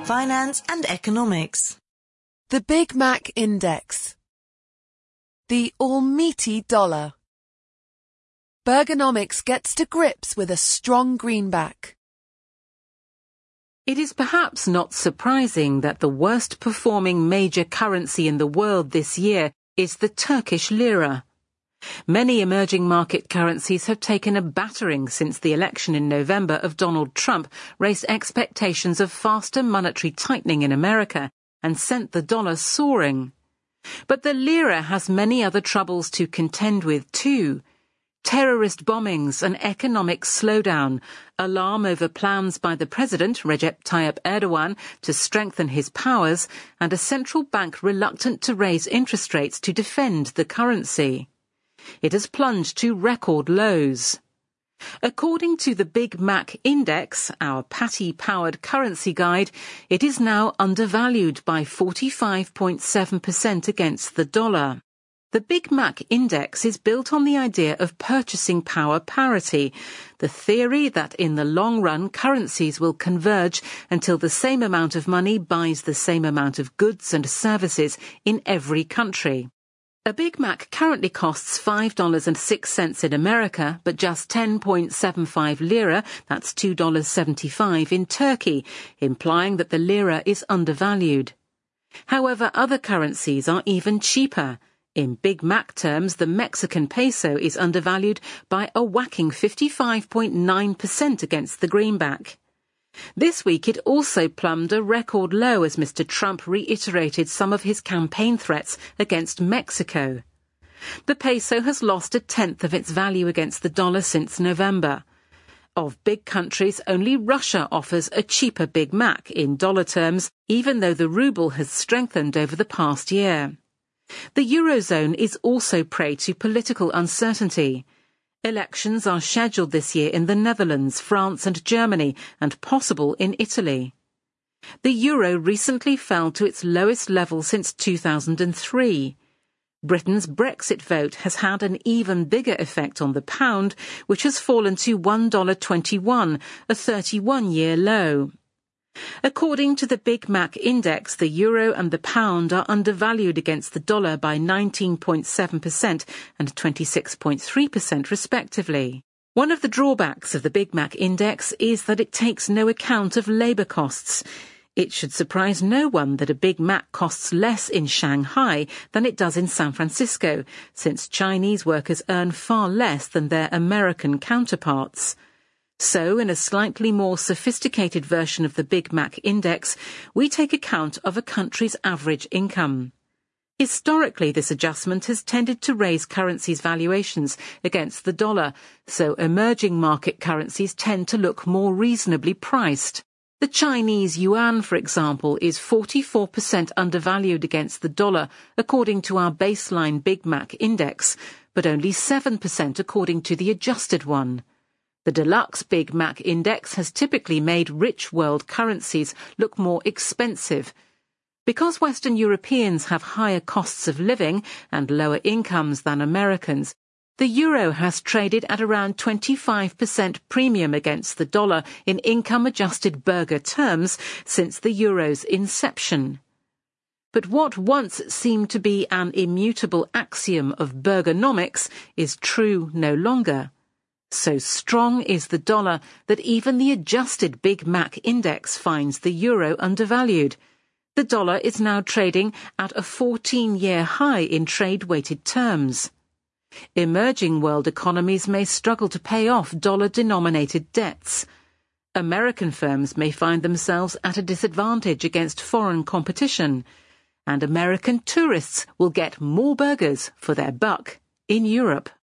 finance and economics. The Big Mac Index. The almighty dollar. Burgernomics gets to grips with a strong greenback. It is perhaps not surprising that the worst performing major currency in the world this year is the Turkish lira. Many emerging market currencies have taken a battering since the election in November of Donald Trump raised expectations of faster monetary tightening in America and sent the dollar soaring. But the lira has many other troubles to contend with too. Terrorist bombings, an economic slowdown, alarm over plans by the president, Recep Tayyip Erdogan, to strengthen his powers, and a central bank reluctant to raise interest rates to defend the currency. It has plunged to record lows. According to the Big Mac Index, our patty-powered currency guide, it is now undervalued by 45.7% against the dollar. The Big Mac Index is built on the idea of purchasing power parity, the theory that in the long run currencies will converge until the same amount of money buys the same amount of goods and services in every country. A Big Mac currently costs $5.06 in America, but just 10.75 lira, that's $2.75 in Turkey, implying that the lira is undervalued. However, other currencies are even cheaper. In Big Mac terms, the Mexican peso is undervalued by a whacking 55.9% against the greenback. This week it also plumbed a record low as Mr. Trump reiterated some of his campaign threats against Mexico. The peso has lost a tenth of its value against the dollar since November. Of big countries, only Russia offers a cheaper Big Mac in dollar terms, even though the ruble has strengthened over the past year. The Eurozone is also prey to political uncertainty. Elections are scheduled this year in the Netherlands, France and Germany, and possible in Italy. The euro recently fell to its lowest level since 2003. Britain's Brexit vote has had an even bigger effect on the pound, which has fallen to $1.21, a 31-year low. According to the Big Mac Index, the euro and the pound are undervalued against the dollar by 19.7% and 26.3% respectively. One of the drawbacks of the Big Mac Index is that it takes no account of labour costs. It should surprise no one that a Big Mac costs less in Shanghai than it does in San Francisco, since Chinese workers earn far less than their American counterparts. So, in a slightly more sophisticated version of the Big Mac Index, we take account of a country's average income. Historically, this adjustment has tended to raise currencies' valuations against the dollar, so emerging market currencies tend to look more reasonably priced. The Chinese yuan, for example, is 44% undervalued against the dollar, according to our baseline Big Mac Index, but only 7% according to the adjusted one. The deluxe Big Mac Index has typically made rich world currencies look more expensive. Because Western Europeans have higher costs of living and lower incomes than Americans, the euro has traded at around 25% premium against the dollar in income-adjusted burger terms since the euro's inception. But what once seemed to be an immutable axiom of Burgernomics is true no longer. So strong is the dollar that even the adjusted Big Mac Index finds the euro undervalued. The dollar is now trading at a 14-year high in trade-weighted terms. Emerging world economies may struggle to pay off dollar-denominated debts. American firms may find themselves at a disadvantage against foreign competition. And American tourists will get more burgers for their buck in Europe.